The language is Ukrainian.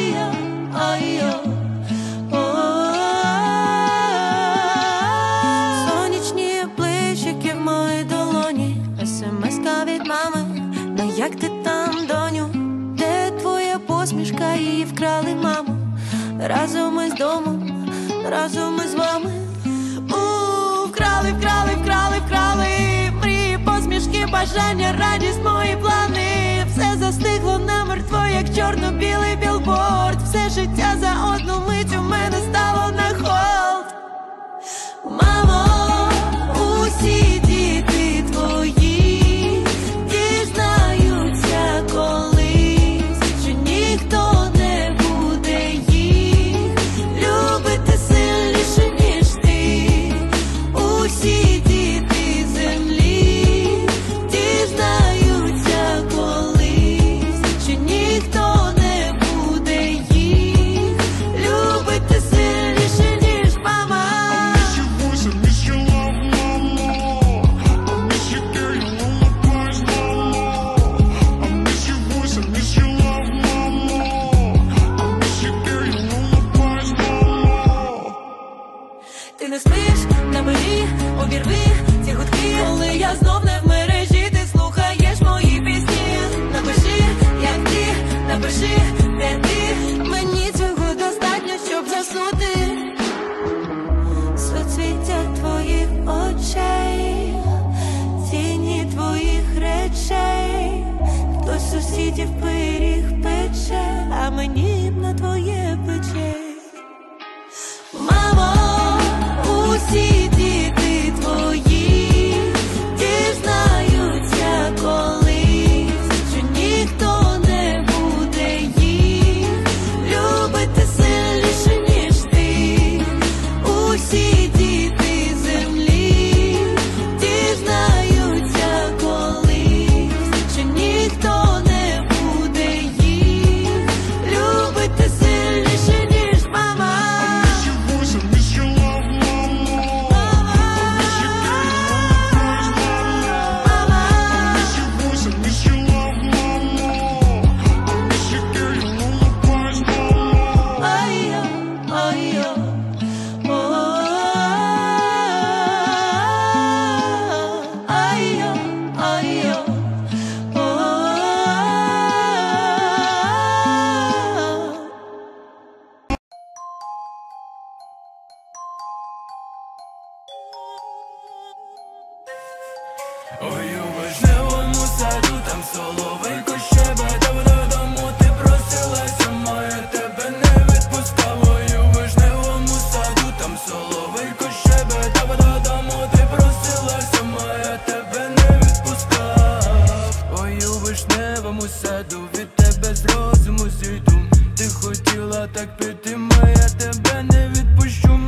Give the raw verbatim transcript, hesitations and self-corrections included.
ай-я, ай-я. Сонячні плечики в моїй долоні, смс-ка від мами. Ну як ти там, доню? Де твоя посмішка? Її вкрали, маму. Разом із домом, разом із вами. У, вкрали, вкрали, вкрали, вкрали мрії, посмішки, бажання, радість, мої плани. Все застигло намертво, як чорно-білий білборд. Все життя за одну мить у мене стало на холд. Мамо, усі діти твої дізнаються колись, що ніхто не буде їх любити сильніше, ніж ти. Усі діти землі дізнаються колись, що ніхто не буде їх любити сильніше, ніж мама. Ти не спиш, набери, обірви ці гудки. Коли я знов не в мережі, ти слухаєш мої пісні. Напиши, як ти, напиши, де ти. Мені цього достатньо, щоб заснути. Соцвіття твоїх очей, тіні твоїх речей. Хтось сусідів пиріг пече, а мені б на твоє плече. Мамо, усі діти твої дізнаються колись, що ніхто не буде їх любити сильніше, ніж ти. Усі діти землі дізнаються колись, що ніхто не буде їх любити сильніше, ніж мама. Ой, у вишневому саду, там соловейко щебетав, додому ти просилася, моя тебе не відпускав. Ой, у вишневому саду, там соловейко щебетав, додому ти просилася, моя тебе не відпускав. Ой, у вишневому саду, від тебе з розуму зійду. Ти хотіла так піти, моя тебе не відпущу.